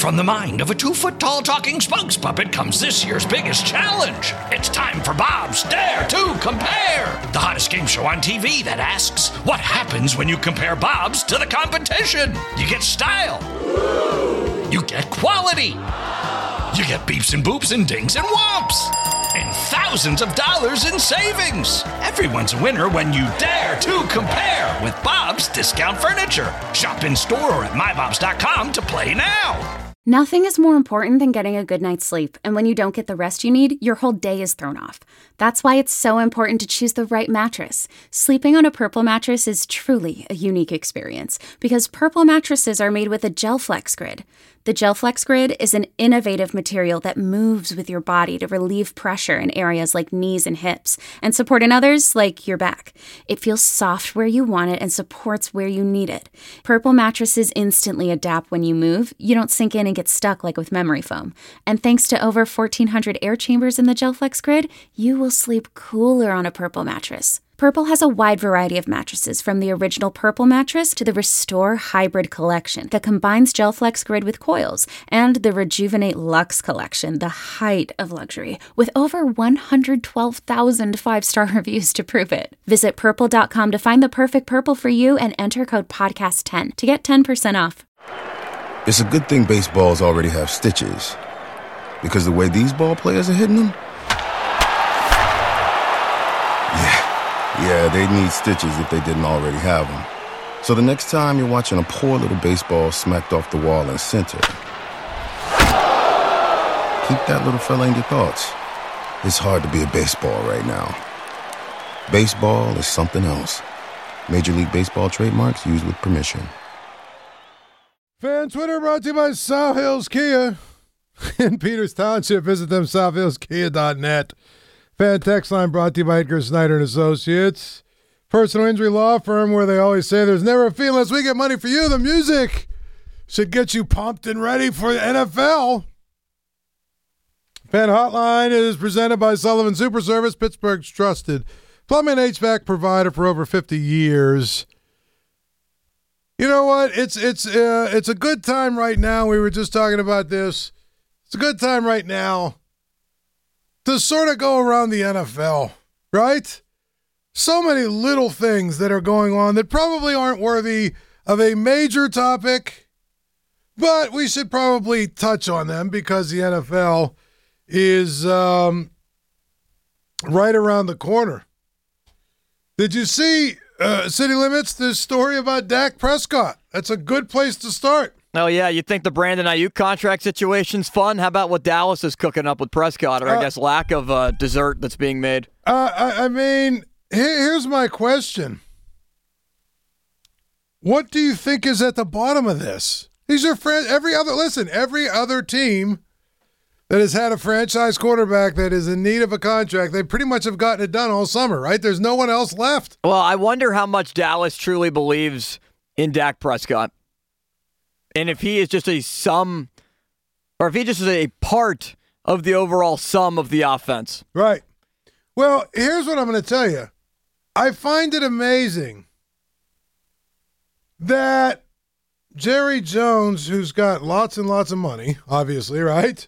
From the mind of a 2-foot-tall talking spokes puppet comes this year's biggest challenge. It's time for Bob's Dare to Compare, the hottest game show on TV that asks, what happens when you compare Bob's to the competition? You get style. You get quality. You get beeps and boops and dings and whomps. And thousands of dollars in savings. Everyone's a winner when you dare to compare with Bob's Discount Furniture. Shop in store or at mybobs.com to play now. Nothing is more important than getting a good night's sleep, and when you don't get the rest you need, your whole day is thrown off. That's why it's so important to choose the right mattress. Sleeping on a Purple mattress is truly a unique experience, because Purple mattresses are made with a GelFlex Grid. The GelFlex Grid is an innovative material that moves with your body to relieve pressure in areas like knees and hips, and support in others like your back. It feels soft where you want it and supports where you need it. Purple mattresses instantly adapt when you move. You don't sink in and get stuck like with memory foam. And thanks to over 1,400 air chambers in the GelFlex Grid, you will sleep cooler on a Purple mattress. Purple has a wide variety of mattresses, from the original Purple mattress to the Restore Hybrid collection that combines GelFlex Grid with coils, and the Rejuvenate Luxe collection, the height of luxury, with over 112,000 five-star reviews to prove it. Visit Purple.com to find the perfect Purple for you and enter code PODCAST10 to get 10% off. It's a good thing baseballs already have stitches, because the way these ball players are hitting them, yeah, they need stitches if they didn't already have them. So the next time you're watching a poor little baseball smacked off the wall in center, keep that little fella in your thoughts. It's hard to be a baseball right now. Baseball is something else. Major League Baseball trademarks used with permission. Fan Twitter brought to you by South Hills Kia in Peters Township. Visit them, southhillskia.net. Fan text line brought to you by Edgar Snyder and Associates. Personal injury law firm where they always say there's never a fee unless we get money for you. The music should get you pumped and ready for the NFL. Fan hotline is presented by Sullivan Super Service, Pittsburgh's trusted plumbing and HVAC provider for over 50 years. You know what? It's a good time right now. We were just talking about this. It's a good time right now to sort of go around the NFL, right? So many little things that are going on that probably aren't worthy of a major topic, but we should probably touch on them because the NFL is right around the corner. Did you see City Limits, this story about Dak Prescott? That's a good place to start. Oh, yeah, you think the Brandon Ayuk contract situation's fun? How about what Dallas is cooking up with Prescott, or I guess lack of dessert that's being made? I mean, here's my question. What do you think is at the bottom of this? These are every other team that has had a franchise quarterback that is in need of a contract, they pretty much have gotten it done all summer, right? There's no one else left. Well, I wonder how much Dallas truly believes in Dak Prescott. And if he is just a sum, or if he just is a part of the overall sum of the offense. Right. Well, here's what I'm going to tell you. I find it amazing that Jerry Jones, who's got lots and lots of money, obviously, right?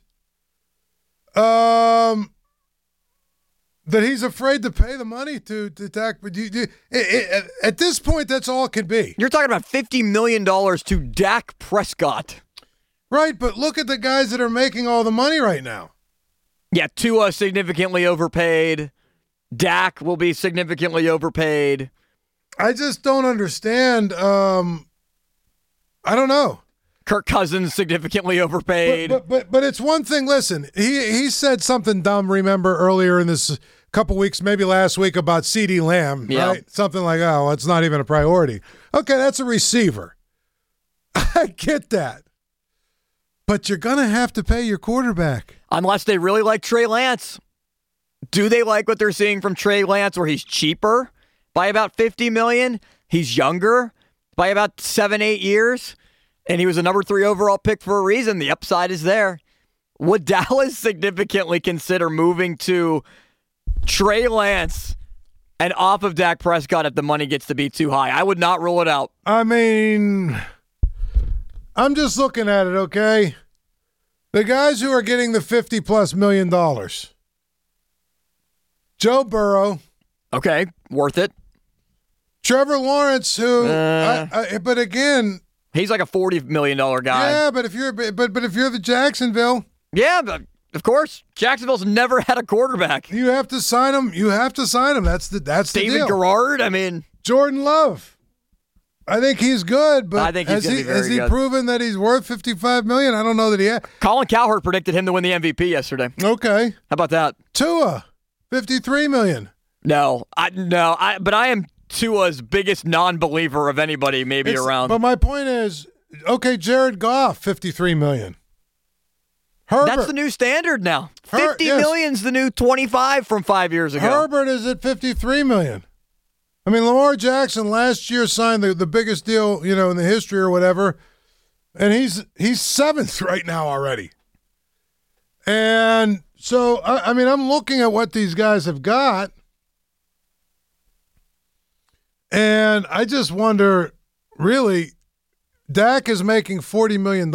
That he's afraid to pay the money to Dak. At this point, that's all it could be. You're talking about $50 million to Dak Prescott. Right, but look at the guys that are making all the money right now. Yeah, Tua significantly overpaid. Dak will be significantly overpaid. I just don't understand. I don't know. Kirk Cousins significantly overpaid. But it's one thing. Listen, he said something dumb, remember, earlier in this couple weeks, maybe last week, about CeeDee Lamb, right? Something like, oh, it's not even a priority. Okay, that's a receiver. I get that. But you're going to have to pay your quarterback. Unless they really like Trey Lance. Do they like what they're seeing from Trey Lance, where he's cheaper by about $50 million? He's younger by about 7-8 years. And he was a number 3 overall pick for a reason. The upside is there. Would Dallas significantly consider moving to Trey Lance and off of Dak Prescott if the money gets to be too high? I would not rule it out. I mean, I'm just looking at it, okay? The guys who are getting the $50+ million. Joe Burrow. Okay, worth it. Trevor Lawrence, who, but again, he's like a $40 million guy. Yeah, but if you're the Jacksonville, yeah, but of course, Jacksonville's never had a quarterback. You have to sign him. That's the David deal. Garrard. I mean, Jordan Love. I think he's good, but I think he's going to be very good. Has he proven that he's worth $55 million? I don't know that he has. Colin Cowherd predicted him to win the MVP yesterday. Okay, how about that? Tua, $53 million. No, but I am Tua's biggest non-believer of anybody maybe around. But my point is, okay, Jared Goff, $53 million. Herbert. That's the new standard now. $50 million's the new 25 from 5 years ago. Herbert is at $53 million. I mean, Lamar Jackson last year signed the biggest deal, in the history or whatever, and he's seventh right now already. And so, I mean, I'm looking at what these guys have got, and I just wonder, really, Dak is making $40 million.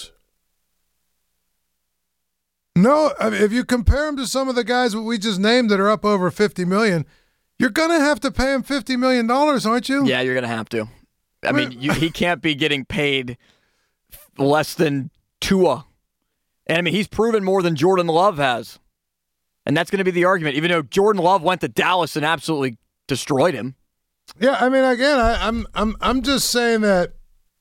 No, I mean, if you compare him to some of the guys that we just named that are up over $50 million, you're going to have to pay him $50 million, aren't you? Yeah, you're going to have to. I mean, he can't be getting paid less than Tua. And, I mean, he's proven more than Jordan Love has. And that's going to be the argument, even though Jordan Love went to Dallas and absolutely destroyed him. Yeah, I mean, again, I'm just saying that,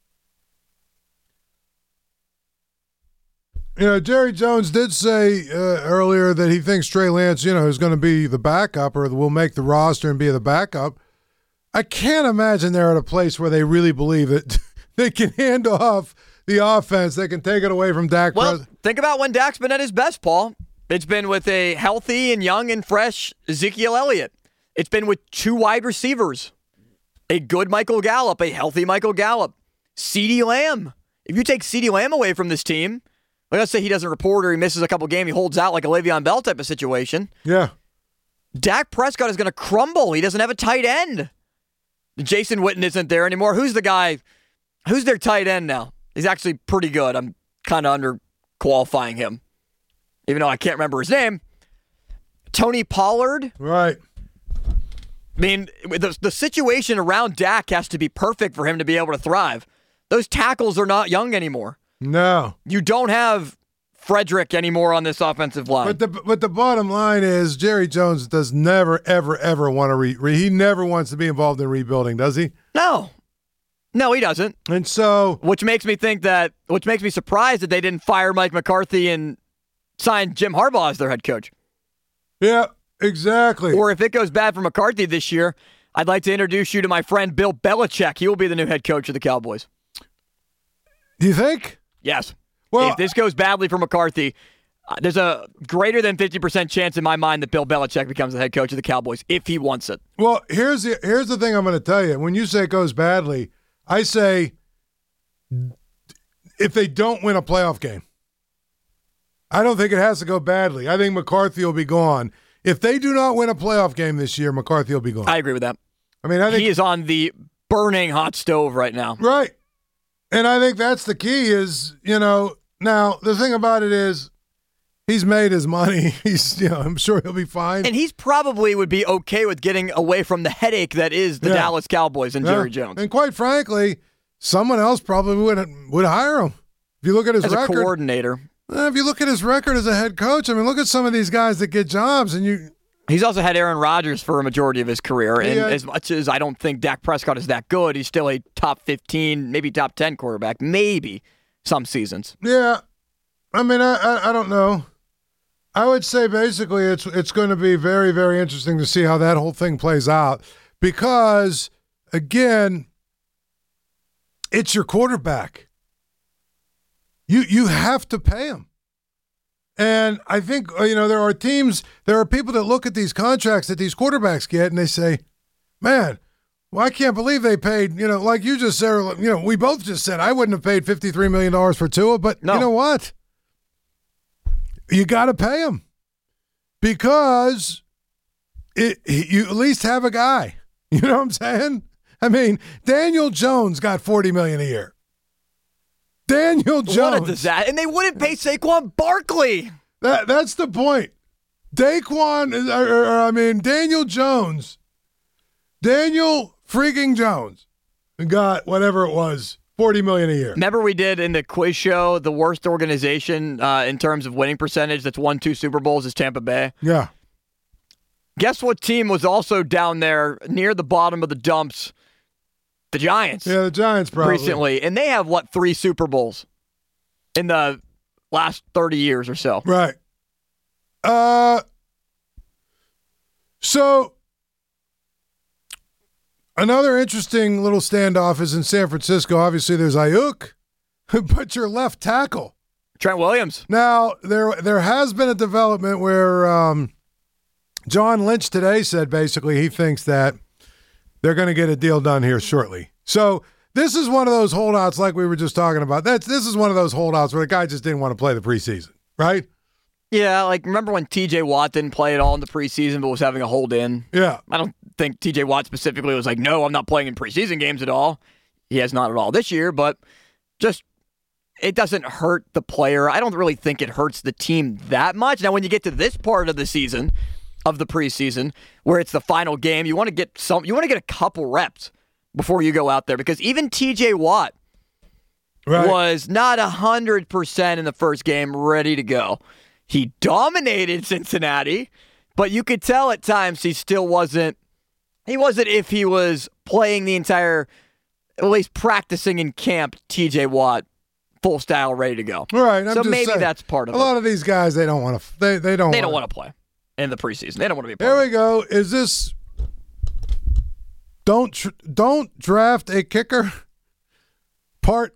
Jerry Jones did say earlier that he thinks Trey Lance, is going to be the backup or will make the roster and be the backup. I can't imagine they're at a place where they really believe that they can hand off the offense. They can take it away from Dak. Well, think about when Dak's been at his best, Paul. It's been with a healthy and young and fresh Ezekiel Elliott. It's been with two wide receivers, a good Michael Gallup, a healthy Michael Gallup, CeeDee Lamb. If you take CeeDee Lamb away from this team, let's say he doesn't report or he misses a couple games, he holds out like a Le'Veon Bell type of situation. Yeah. Dak Prescott is going to crumble. He doesn't have a tight end. Jason Witten isn't there anymore. Who's the guy? Who's their tight end now? He's actually pretty good. I'm kind of underqualifying him, even though I can't remember his name. Tony Pollard. Right. I mean, the situation around Dak has to be perfect for him to be able to thrive. Those tackles are not young anymore. No. You don't have Frederick anymore on this offensive line. But the bottom line is Jerry Jones does never, ever, ever want to he never wants to be involved in rebuilding, does he? No, he doesn't. And so, which makes me surprised that they didn't fire Mike McCarthy and sign Jim Harbaugh as their head coach. Yeah, exactly. Or if it goes bad for McCarthy this year, I'd like to introduce you to my friend Bill Belichick. He will be the new head coach of the Cowboys. Do you think? Yes. Well, if this goes badly for McCarthy, there's a greater than 50% chance in my mind that Bill Belichick becomes the head coach of the Cowboys if he wants it. Well, here's the thing I'm going to tell you. When you say it goes badly, I say if they don't win a playoff game. I don't think it has to go badly. I think McCarthy will be gone. If they do not win a playoff game this year, McCarthy will be gone. I agree with that. I mean, I think he is on the burning hot stove right now. Right. And I think that's the key is, now the thing about it is he's made his money. He's, I'm sure he'll be fine. And he's probably would be okay with getting away from the headache that is the Dallas Cowboys and Jerry Jones. And quite frankly, someone else probably would hire him. If you look at his record. As a coordinator. If you look at his record as a head coach, I mean, look at some of these guys that get jobs and He's also had Aaron Rodgers for a majority of his career, and as much as I don't think Dak Prescott is that good, he's still a top 15, maybe top 10 quarterback, maybe some seasons. Yeah. I mean, I don't know. I would say basically it's going to be very, very interesting to see how that whole thing plays out because, again, it's your quarterback. You have to pay him. And I think, there are people that look at these contracts that these quarterbacks get and they say, man, well, I can't believe they paid, like you just said, we both just said I wouldn't have paid $53 million for Tua, but no. You know what? You got to pay him because you at least have a guy. You know what I'm saying? I mean, Daniel Jones got $40 million a year. Daniel Jones. What a disaster. And they wouldn't pay Saquon Barkley. That's the point. Daniel Jones. Daniel freaking Jones got whatever it was, $40 million a year. Remember we did in the quiz show, the worst organization in terms of winning percentage that's won 2 Super Bowls is Tampa Bay? Yeah. Guess what team was also down there near the bottom of the dumps? The Giants. Yeah, the Giants probably. Recently. And they have, 3 Super Bowls in the last 30 years or so. Right. So another interesting little standoff is in San Francisco. Obviously, there's Ayuk, but your left tackle. Trent Williams. Now, there has been a development where John Lynch today said basically he thinks that they're going to get a deal done here shortly. So this is one of those holdouts like we were just talking about. This is one of those holdouts where the guy just didn't want to play the preseason, right? Yeah, remember when TJ Watt didn't play at all in the preseason but was having a hold in? Yeah. I don't think TJ Watt specifically was like, no, I'm not playing in preseason games at all. He has not at all this year, but just it doesn't hurt the player. I don't really think it hurts the team that much. Now, when you get to this part of the season, of the preseason, where it's the final game, you want to get a couple reps before you go out there, because even TJ Watt was not 100% in the first game ready to go. He dominated Cincinnati, but you could tell at times he still wasn't. He wasn't if he was playing the entire, at least practicing in camp, TJ Watt, full style, ready to go. Right. So maybe that's part of it. A lot of these guys, they don't want to. They don't want to play in the preseason. They don't want to be. There we go. Is this? Don't draft a kicker. Part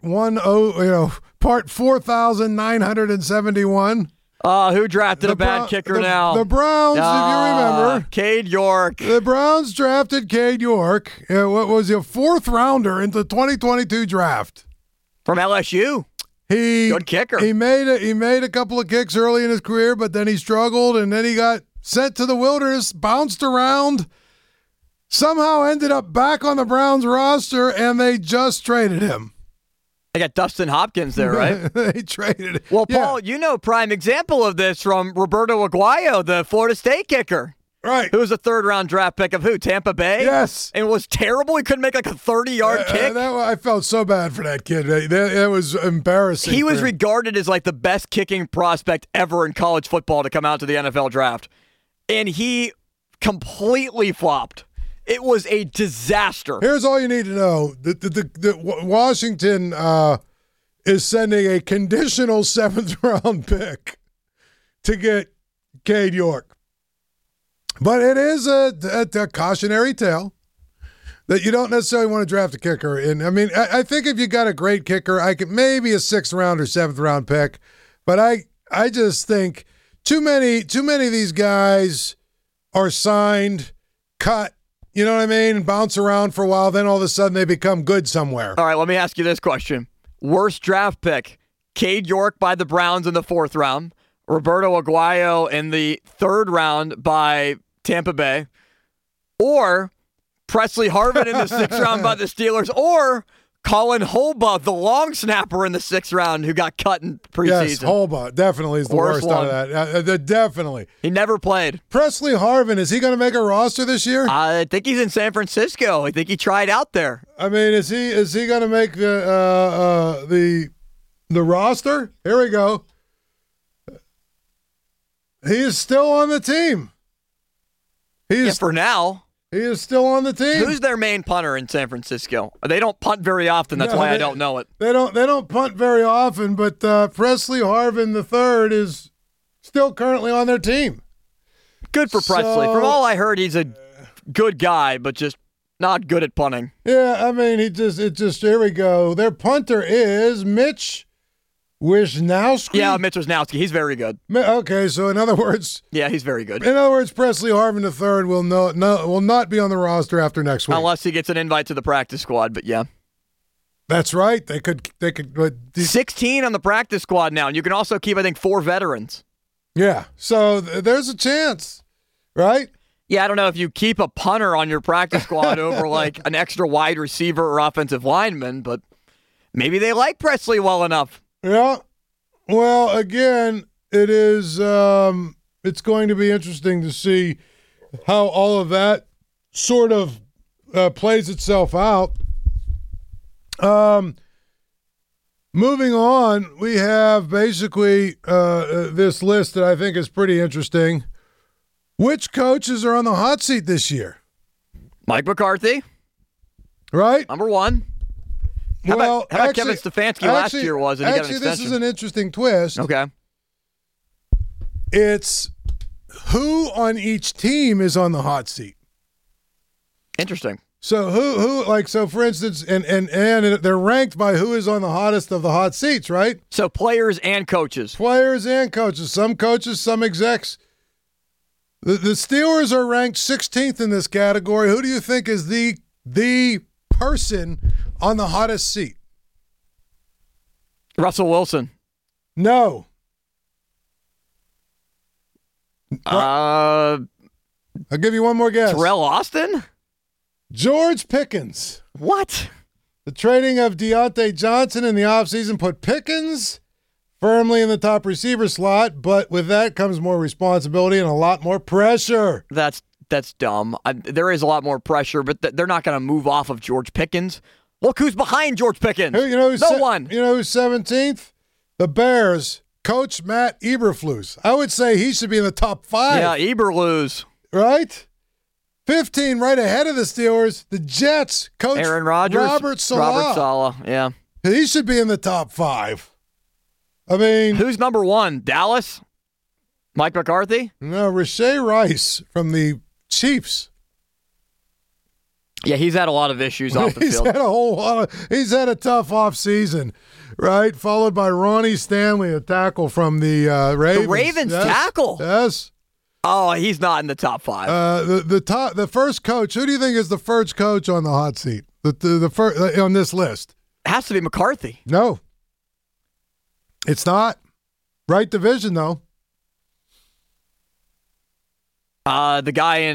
4,971. Who drafted a bad kicker now? The Browns, if you remember. Cade York. The Browns drafted Cade York. What was he, a 4th rounder in the 2022 draft. From LSU. Good kicker. He made a couple of kicks early in his career, but then he struggled, and then he got sent to the wilderness, bounced around, somehow ended up back on the Browns roster, and they just traded him. They got Dustin Hopkins there, right? They traded it. Well, Paul, prime example of this from Roberto Aguayo, the Florida State kicker. Right. Who was a 3rd-round draft pick of who? Tampa Bay? Yes. And was terrible. He couldn't make a 30-yard kick. I felt so bad for that kid. That was embarrassing. He was regarded as the best kicking prospect ever in college football to come out to the NFL draft. And he completely flopped. It was a disaster. Here's all you need to know. The Washington is sending a conditional 7th-round pick to get Cade York. But it is a cautionary tale that you don't necessarily want to draft a kicker. And I think if you got a great kicker, I could maybe a 6th-round or 7th-round pick. But I just think too many of these guys are signed, cut, you know what I mean? Bounce around for a while, then all of a sudden they become good somewhere. All right, let me ask you this question. Worst draft pick, Cade York by the Browns in the 4th round, Roberto Aguayo in the 3rd round by Tampa Bay, or Presley Harvin in the 6th round by the Steelers, or Colin Holba, the long snapper in the 6th round who got cut in preseason. Yes, Holba definitely is the worst out of that. Definitely. He never played. Presley Harvin, is he going to make a roster this year? I think he's in San Francisco. I think he tried out there. Is he going to make the roster? Here we go. He is still on the team. For now. He is still on the team. Who's their main punter in San Francisco? They don't punt very often. That's why I don't know it. They don't punt very often, but Presley Harvin III is still currently on their team. Good for Presley. From all I heard, he's a good guy, but just not good at punting. Yeah, here we go. Their punter is Mitch Wisnowski? Yeah, Mitch Wisnowski. He's very good. Okay, so in other words... Yeah, he's very good. In other words, Presley Harvin III will not be on the roster after next week. Unless he gets an invite to the practice squad, but yeah. That's right. They could 16 on the practice squad now, and you can also keep, I think, 4 veterans. Yeah, so there's a chance, right? Yeah, I don't know if you keep a punter on your practice squad over an extra wide receiver or offensive lineman, but Maybe they like Presley well enough. Yeah. Well, again, it is. It's going to be interesting to see how all of that sort of plays itself out. Moving on, we have basically this list that I think is pretty interesting. Which coaches are on the hot seat this year? Mike McCarthy, right? number one. How about Kevin Stefanski last year was, and he got an extension? This is an interesting twist. Okay. It's who on each team is on the hot seat. Interesting. So so for instance, and they're ranked by who is on the hottest of the hot seats, right? So players and coaches. Players and coaches. Some coaches, some execs. The Steelers are ranked 16th in this category. Who do you think is the person on the hottest seat? Russell Wilson. No. I'll give you one more guess. Terrell Austin? George Pickens. What? The trading of Deontay Johnson in the offseason put Pickens firmly in the top receiver slot, but with that comes more responsibility and a lot more pressure. That's dumb. There is a lot more pressure, but they're not going to move off of George Pickens. Look who's behind George Pickens. No one. You know who's 17th? The Bears. Coach Matt Eberflus. I would say he should be in the top 5. Yeah, Eberflus. Right? 15 right ahead of the Steelers. The Jets. Coach Aaron Rodgers. Robert Saleh. Yeah. He should be in the top 5. I mean, who's number 1? Dallas? Mike McCarthy? No, Rashee Rice from the Chiefs. Yeah, he's had a lot of issues off the field. He's had a tough offseason, right? Followed by Ronnie Stanley, a tackle from the Ravens. The Ravens tackle? Yes. Oh, he's not in the top 5. The first coach. Who do you think is the first coach on the hot seat? The first on this list? It has to be McCarthy. No. It's not. Right division, though. The guy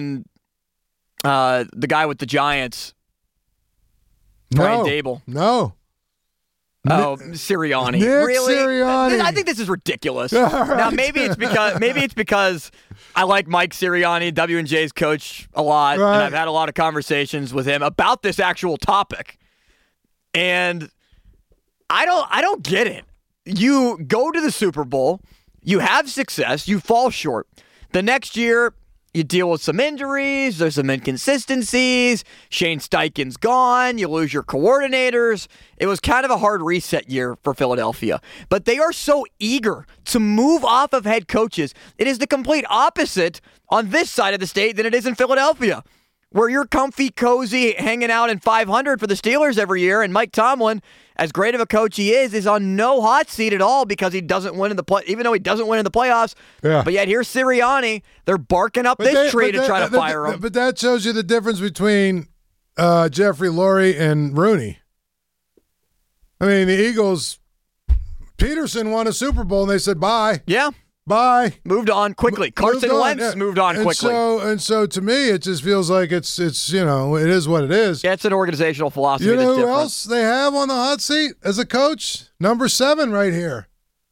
with the Giants. Brian Dable. No. Oh, Sirianni. Nick really? Sirianni. I think this is ridiculous. Right. Now maybe it's because I like Mike Sirianni, W&J's coach, a lot, right. and I've had a lot of conversations with him about this actual topic. And I don't get it. You go to the Super Bowl, you have success, you fall short. The next year, you deal with some injuries, there's some inconsistencies, Shane Steichen's gone, you lose your coordinators. It was kind of a hard reset year for Philadelphia. But they are so eager to move off of head coaches. It is the complete opposite on this side of the state than it is in Philadelphia, where you're comfy, cozy, hanging out in 500 for the Steelers every year, and Mike Tomlin, as great of a coach he is on no hot seat at all because he doesn't win in the even though he doesn't win in the playoffs. Yeah. But yet here's Sirianni. They're barking up this tree to try to fire him. But that shows you the difference between Jeffrey Lurie and Rooney. I mean, the Eagles, Peterson won a Super Bowl, and they said bye. Yeah. Bye. Moved on quickly. Carson Wentz moved on quickly. And so to me, it just feels like it's it is what it is. Yeah, it's an organizational philosophy. You know that's who different. else they have on the hot seat as a coach? Number 7 right here.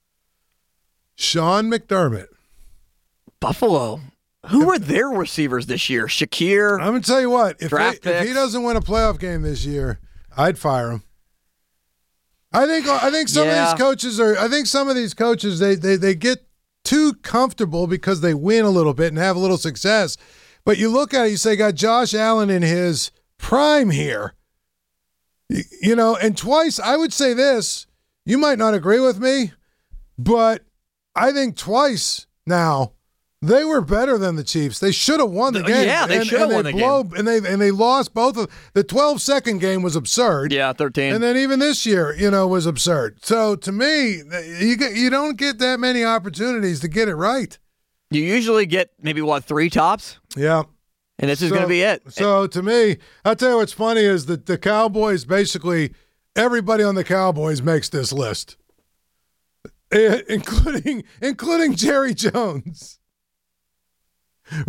Sean McDermott. Buffalo. Who were their receivers this year? Shakir. I'm going to tell you what. If he picks. doesn't win a playoff game this year, I'd fire him. I think some of these coaches are. I think some of these coaches they get too comfortable because they win a little bit and have a little success. But you look at it, you say, got Josh Allen in his prime here. And twice, I would say this, you might not agree with me, but I think twice now they were better than the Chiefs. They should have won the game. Yeah, they should have won the game. And they lost both of the 12-second game was absurd. Yeah, 13. And then even this year, was absurd. So to me, you don't get that many opportunities to get it right. You usually get maybe 3 tops? Yeah. And this is going to be it. So to me, I'll tell you what's funny is that the Cowboys, basically everybody on the Cowboys makes this list, including Jerry Jones.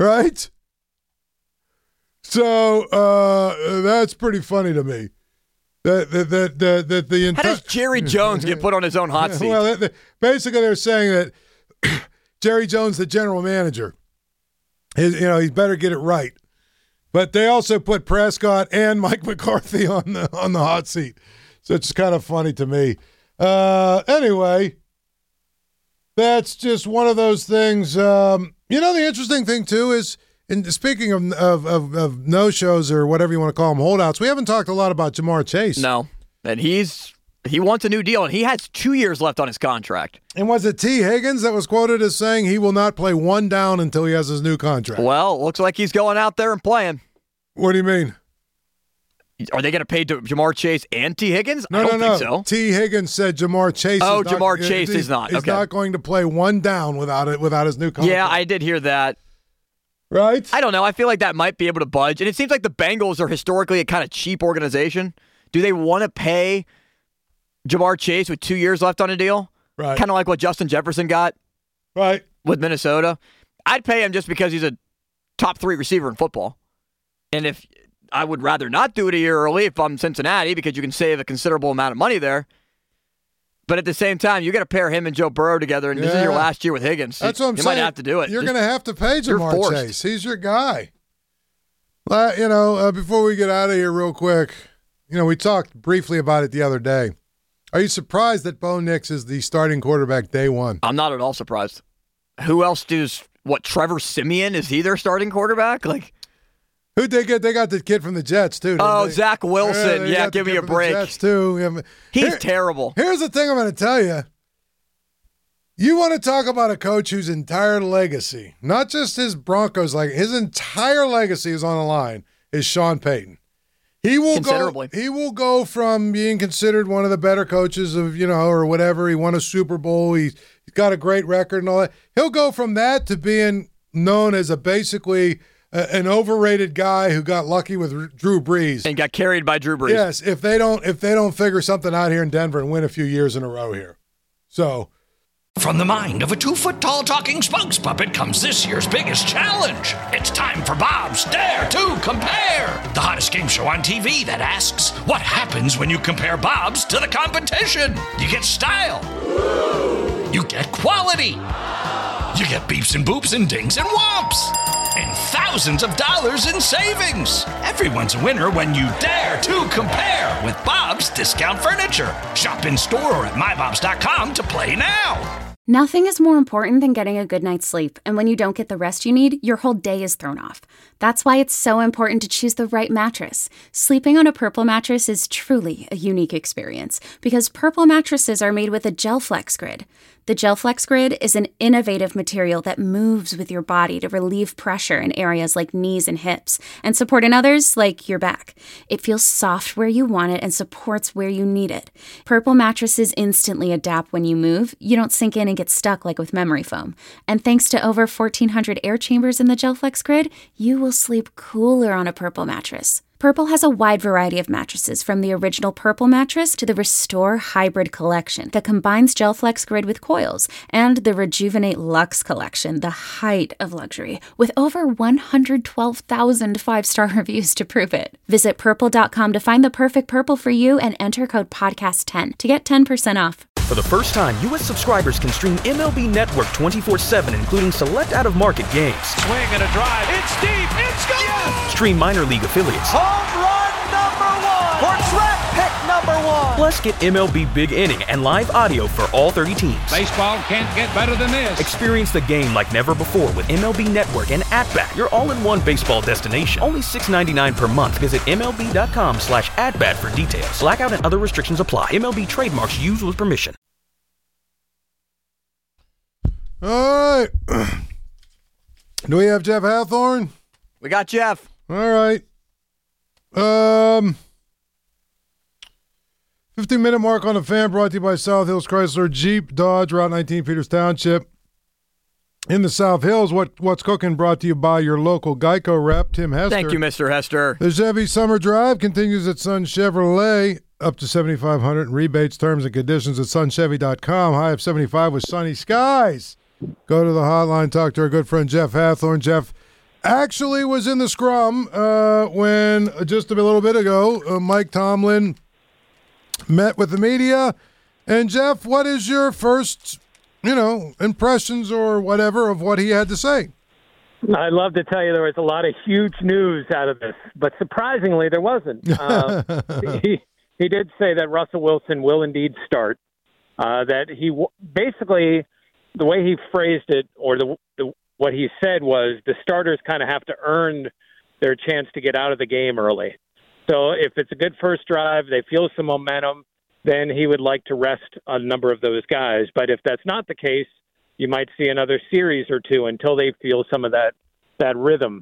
Right? So that's pretty funny to me. The How does Jerry Jones get put on his own hot seat? Well, basically they're saying that Jerry Jones, the general manager, he better get it right. But they also put Prescott and Mike McCarthy on the hot seat, so it's kind of funny to me. Anyway, that's just one of those things. The interesting thing too is, speaking of no-shows or whatever you want to call them, holdouts, we haven't talked a lot about Ja'Marr Chase. No, and he wants a new deal, and he has 2 years left on his contract. And was it T. Higgins that was quoted as saying he will not play one down until he has his new contract? Well, looks like he's going out there and playing. What do you mean? Are they going to pay Ja'Marr Chase and T. Higgins? No, I don't think so. T. Higgins said Ja'Marr Chase. Oh, is not, Ja'Marr Chase is not. He's not going to play one down without his new contract. Yeah, I did hear that. Right? I don't know. I feel like that might be able to budge. And it seems like the Bengals are historically a kind of cheap organization. Do they want to pay Ja'Marr Chase with 2 years left on a deal? Right. Kind of like what Justin Jefferson got with Minnesota. I'd pay him just because he's a top 3 receiver in football. And if I would rather not do it a year early if I'm Cincinnati, because you can save a considerable amount of money there. But at the same time, you got to pair him and Joe Burrow together, and this is your last year with Higgins. That's what I'm saying. You might have to do it. You're going to have to pay Ja'Marr Chase. He's your guy. Before we get out of here real quick, we talked briefly about it the other day. Are you surprised that Bo Nix is the starting quarterback day one? I'm not at all surprised. Who else Trevor Siemian? Is he their starting quarterback? Who'd they get? They got the kid from the Jets, too. Zach Wilson. Yeah, give me a break. Jets, too. He's terrible. Here's the thing I'm going to tell you. You want to talk about a coach whose entire legacy, not just his Broncos, his entire legacy is on the line, is Sean Payton. He will go from being considered one of the better coaches of, or whatever. He won a Super Bowl. He's got a great record and all that. He'll go from that to being known as basically an overrated guy who got lucky with Drew Brees and got carried by Drew Brees. Yes, if they don't figure something out here in Denver and win a few years in a row here. So, from the mind of a 2-foot-tall talking spokes puppet comes this year's biggest challenge. It's time for Bob's Dare to Compare, the hottest game show on TV that asks, what happens when you compare Bob's to the competition? You get style. You get quality. You get beeps and boops and dings and whomps. And thousands of dollars in savings. Everyone's a winner when you dare to compare with Bob's Discount Furniture. Shop in store or at mybobs.com to play now. Nothing is more important than getting a good night's sleep, and when you don't get the rest you need, your whole day is thrown off. That's why it's so important to choose the right mattress. Sleeping on a Purple mattress is truly a unique experience, because Purple mattresses are made with a GelFlex Grid. The GelFlex Grid is an innovative material that moves with your body to relieve pressure in areas like knees and hips, and support in others like your back. It feels soft where you want it and supports where you need it. Purple mattresses instantly adapt when you move. You don't sink in and get stuck like with memory foam. And thanks to over 1,400 air chambers in the GelFlex Grid, you will sleep cooler on a Purple mattress. Purple has a wide variety of mattresses, from the original Purple mattress to the Restore Hybrid collection that combines GelFlex Grid with coils, and the Rejuvenate Luxe collection, the height of luxury, with over 112,000 five-star reviews to prove it. Visit Purple.com to find the perfect Purple for you and enter code PODCAST10 to get 10% off. For the first time, U.S. subscribers can stream MLB Network 24/7, including select out-of-market games. Swing and a drive. It's deep. It's gone. Yes! Stream minor league affiliates. Home run #1 for draft pick #1. Plus, get MLB Big Inning and live audio for all 30 teams. Baseball can't get better than this. Experience the game like never before with MLB Network and AtBat, your all-in-one baseball destination. Only $6.99 per month. Visit MLB.com/AtBat for details. Blackout and other restrictions apply. MLB trademarks used with permission. All right. Do we have Jeff Hathorn? We got Jeff. All right. 15-minute mark on the Fan, brought to you by South Hills Chrysler Jeep Dodge, Route 19, Peters Township. In the South Hills, What's Cooking, brought to you by your local Geico rep, Tim Hester. Thank you, Mr. Hester. The Chevy Summer Drive continues at Sun Chevrolet, up to $7,500 in rebates, terms and conditions at sunchevy.com. High of 75 with sunny skies. Go to the hotline, talk to our good friend Jeff Hathorn. Jeff actually was in the scrum when just a little bit ago, Mike Tomlin met with the media. And, Jeff, what is your first, impressions or whatever of what he had to say? I'd love to tell you there was a lot of huge news out of this, but surprisingly there wasn't. He did say that Russell Wilson will indeed start, that he basically the way he phrased it or what he said was the starters kind of have to earn their chance to get out of the game early. So if it's a good first drive, they feel some momentum, then he would like to rest a number of those guys. But if that's not the case, you might see another series or two until they feel some of that rhythm.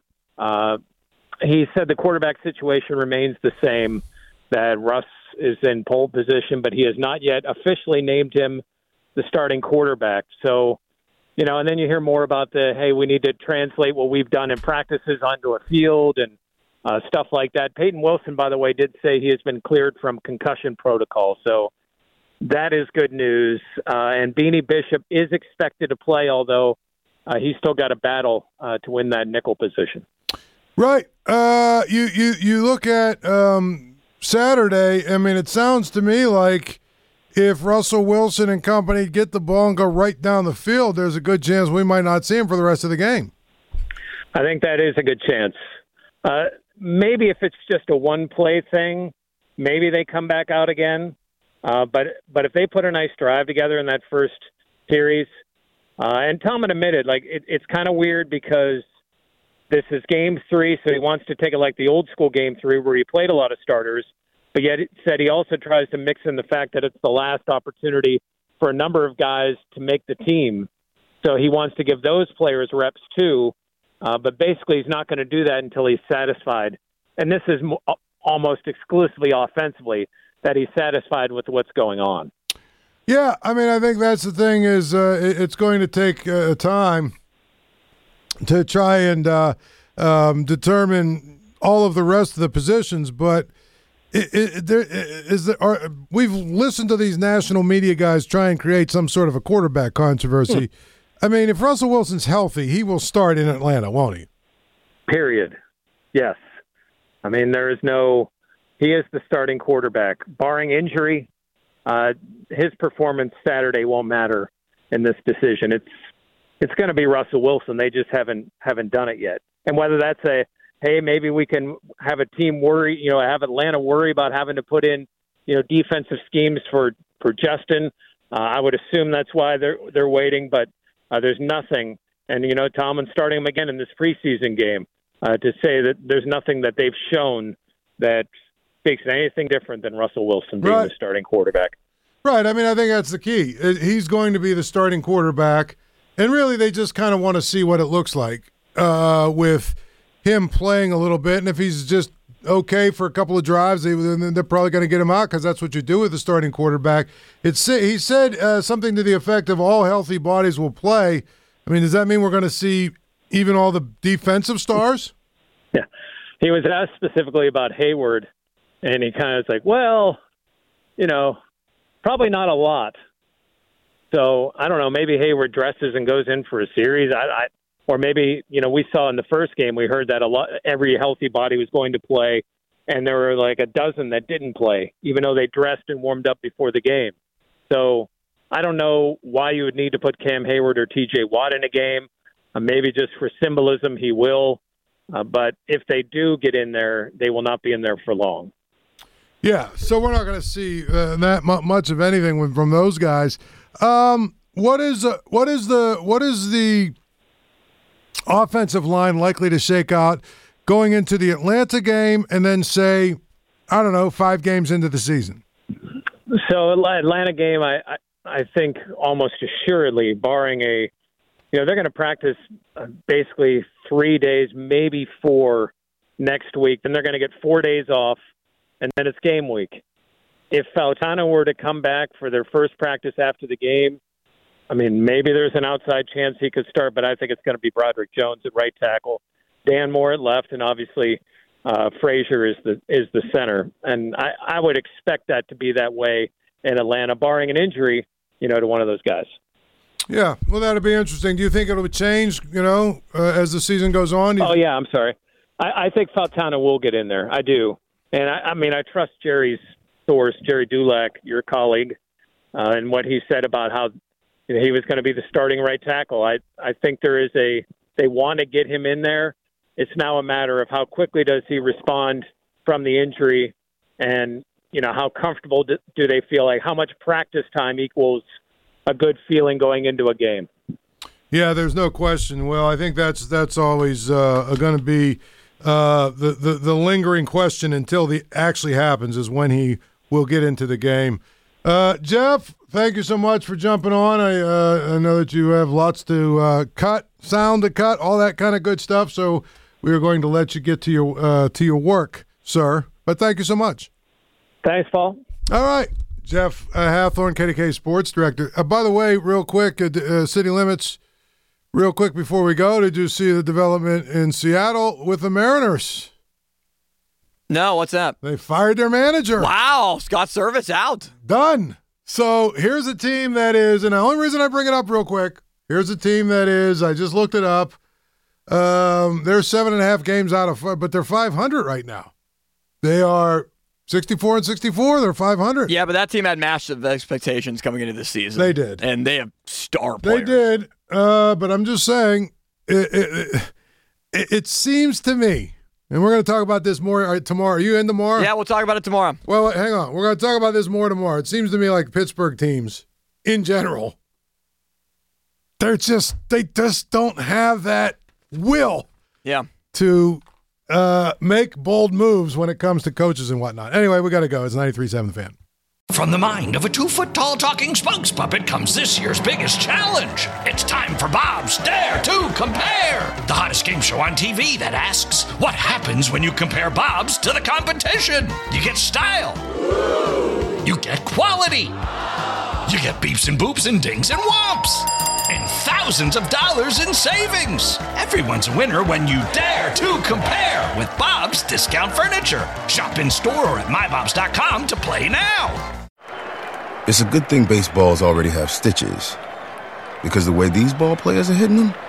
He said the quarterback situation remains the same, that Russ is in pole position, but he has not yet officially named him the starting quarterback. So, and then you hear more about hey, we need to translate what we've done in practices onto a field and stuff like that. Peyton Wilson, by the way, did say he has been cleared from concussion protocol. So that is good news. And Beanie Bishop is expected to play, although he's still got a battle to win that nickel position. Right. You look at Saturday. I mean, it sounds to me like if Russell Wilson and company get the ball and go right down the field, there's a good chance we might not see him for the rest of the game. I think that is a good chance. Maybe if it's just a one-play thing, maybe they come back out again. But if they put a nice drive together in that first series, and Tomlin admitted, it's kind of weird because this is game 3, so he wants to take it like the old school game 3 where he played a lot of starters, but yet it said he also tries to mix in the fact that it's the last opportunity for a number of guys to make the team. So he wants to give those players reps too, but basically he's not going to do that until he's satisfied. And this is almost exclusively offensively, that he's satisfied with what's going on. Yeah, I mean, I think that's the thing is it's going to take time to try and determine all of the rest of the positions. But we've listened to these national media guys try and create some sort of a quarterback controversy. I mean, if Russell Wilson's healthy, he will start in Atlanta, won't he? Period. Yes. I mean, he is the starting quarterback. Barring injury, his performance Saturday won't matter in this decision. It's going to be Russell Wilson. They just haven't done it yet. And whether that's hey, maybe we can have a team worry, have Atlanta worry about having to put in, defensive schemes for Justin. I would assume that's why they're waiting, but there's nothing. And, Tomlin's starting him again in this preseason game to say that there's nothing that they've shown that speaks anything different than Russell Wilson being the starting quarterback. Right. I mean, I think that's the key. He's going to be the starting quarterback. And really, they just kind of want to see what it looks like with him playing a little bit. And if he's just okay for a couple of drives, they're probably going to get him out because that's what you do with the starting quarterback. He said something to the effect of all healthy bodies will play. I mean, does that mean we're going to see even all the defensive stars? Yeah. He was asked specifically about Hayward, and he kind of was like, well, probably not a lot. So I don't know. Maybe Hayward dresses and goes in for a series. Or maybe, we saw in the first game, we heard that every healthy body was going to play, and there were like a dozen that didn't play, even though they dressed and warmed up before the game. So I don't know why you would need to put Cam Hayward or T.J. Watt in a game. Maybe just for symbolism, he will. But if they do get in there, they will not be in there for long. Yeah, so we're not going to see that much of anything from those guys. What is the offensive line likely to shake out going into the Atlanta game and then say, I don't know, 5 games into the season? So Atlanta game, I think almost assuredly, barring they're going to practice basically 3 days, maybe 4 next week. Then they're going to get 4 days off, and then it's game week. If Fautano were to come back for their first practice after the game, I mean, maybe there's an outside chance he could start, but I think it's going to be Broderick Jones at right tackle, Dan Moore at left, and obviously Frazier is the center. And I would expect that to be that way in Atlanta, barring an injury, to one of those guys. Yeah, well, that'll be interesting. Do you think it'll change, as the season goes on? Yeah, I'm sorry. I think Fautano will get in there. I do. And I mean, I trust Jerry's source, Jerry Dulac, your colleague, and what he said about how he was going to be the starting right tackle. I think they want to get him in there. It's now a matter of how quickly does he respond from the injury, and how comfortable do they feel, like how much practice time equals a good feeling going into a game. Yeah, there's no question. Well, I think that's always going to be the lingering question until the actually happens, is when he will get into the game. Jeff, thank you so much for jumping on. I know that you have lots to cut, sound to cut, all that kind of good stuff. So we are going to let you get to your work, sir. But thank you so much. Thanks, Paul. All right. Jeff Hathorn, KDK Sports Director. By the way, real quick, City Limits, real quick before we go, did you see the development in Seattle with the Mariners? No, what's that? They fired their manager. Wow, Scott Service out. Done. So here's a team that is, and the only reason I bring it up real quick, here's a team that is, I just looked it up, they're 7.5 games out of, but they're 500 right now. They are 64-64. They're 500. Yeah, but that team had massive expectations coming into this season. They did. And they have star players. They did. But I'm just saying, it seems to me, and we're going to talk about this more tomorrow. Are you in tomorrow? Yeah, we'll talk about it tomorrow. Well, hang on. We're going to talk about this more tomorrow. It seems to me like Pittsburgh teams, in general, they just don't have that will to make bold moves when it comes to coaches and whatnot. Anyway, we got to go. It's 93.7 The Fan. From the mind of a 2-foot-tall talking spokes puppet comes this year's biggest challenge. It's time for Bob's Dare to Compare, the hottest game show on TV that asks, what happens when you compare Bob's to the competition? You get style. You get quality. You get beeps and boops and dings and whomps. And thousands of dollars in savings. Everyone's a winner when you dare to compare with Bob's Discount Furniture. Shop in store or at mybobs.com to play now. It's a good thing baseballs already have stitches, because the way these ball players are hitting them,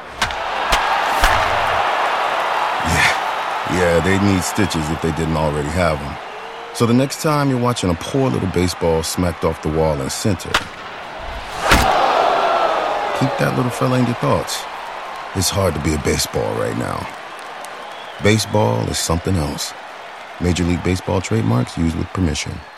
yeah, they need stitches if they didn't already have them. So the next time you're watching a poor little baseball smacked off the wall in center, keep that little fella in your thoughts. It's hard to be a baseball right now. Baseball is something else. Major League Baseball trademarks used with permission.